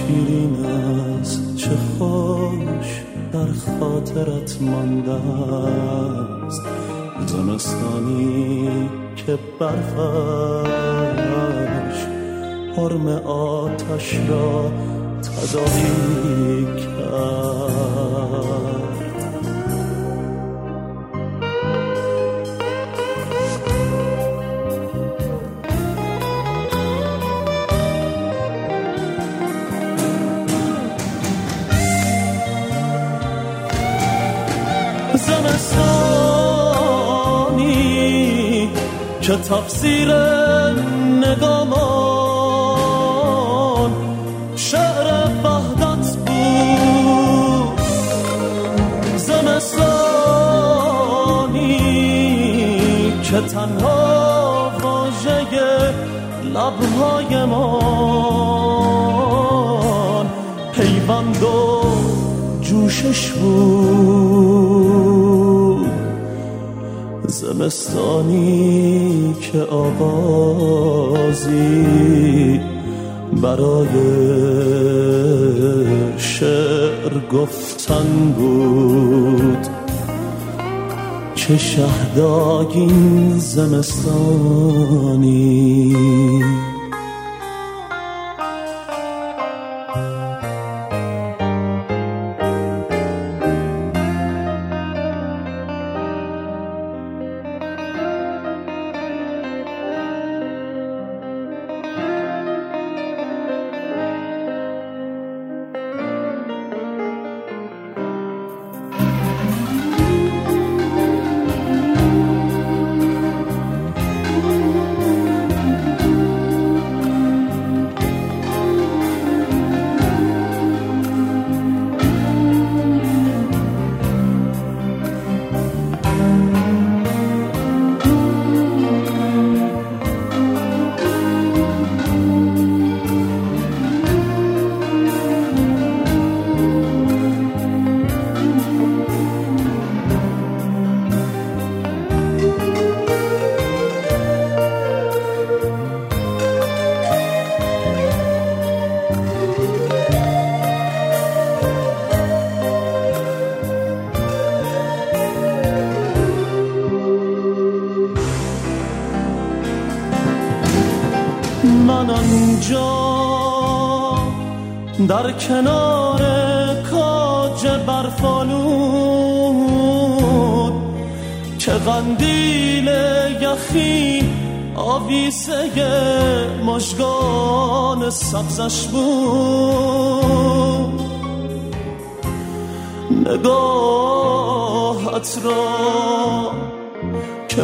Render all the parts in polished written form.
شیرین است، چه خوش در خاطرت مانده است. زمستانی که برفش حرم آتش را تداعی کرد. زمستانی که تفسیر نگامان شعر وحدت بود. زمستانی که تنها واژه لبهایمان پیوند و جوشش بود. زمستانی که آغازی برای شعر گفتن بود. چه شهداگین زمستانی. من آنجا در کنار کاج برفالود که قندیل یخی آویزه مژگان سبزش بود. نگاهت را که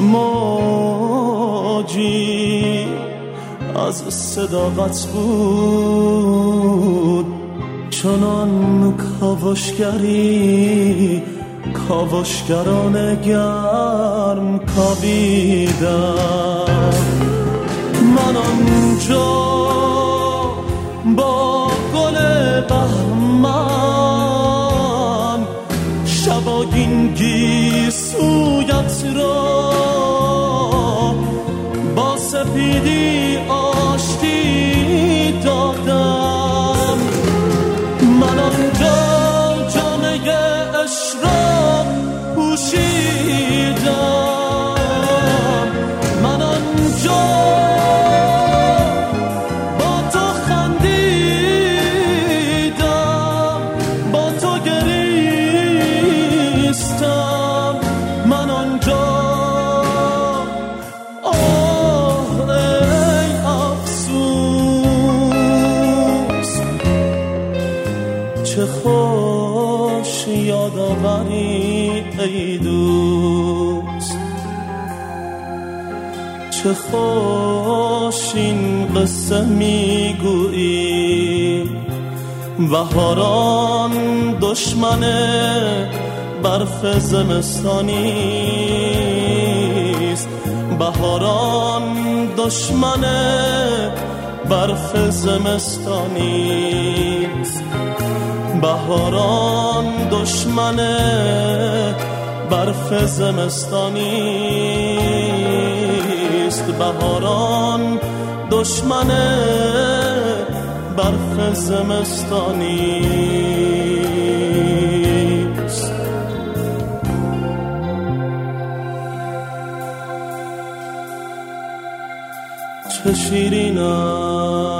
موجی از صداقت بود، چنان کاوشگری کاوشگران گرم کاویدم. من آنجا با گل بهمن شباگین گیسویت را با سپیدی آشتی دادم. من آنجا جامعه عشق را پوشیدم. من آنجا با تو خندیدم، با تو گریستم. من آنجا چه خوش یادآوری ای دوست، چه خوش این قصه میگویی. بهاران دشمن برف زمستانیست، بهاران دشمن برف زمستانیست. بهاران دشمن برف زمستانیست. بهاران دشمن برف زمستانی است. چه شیرین است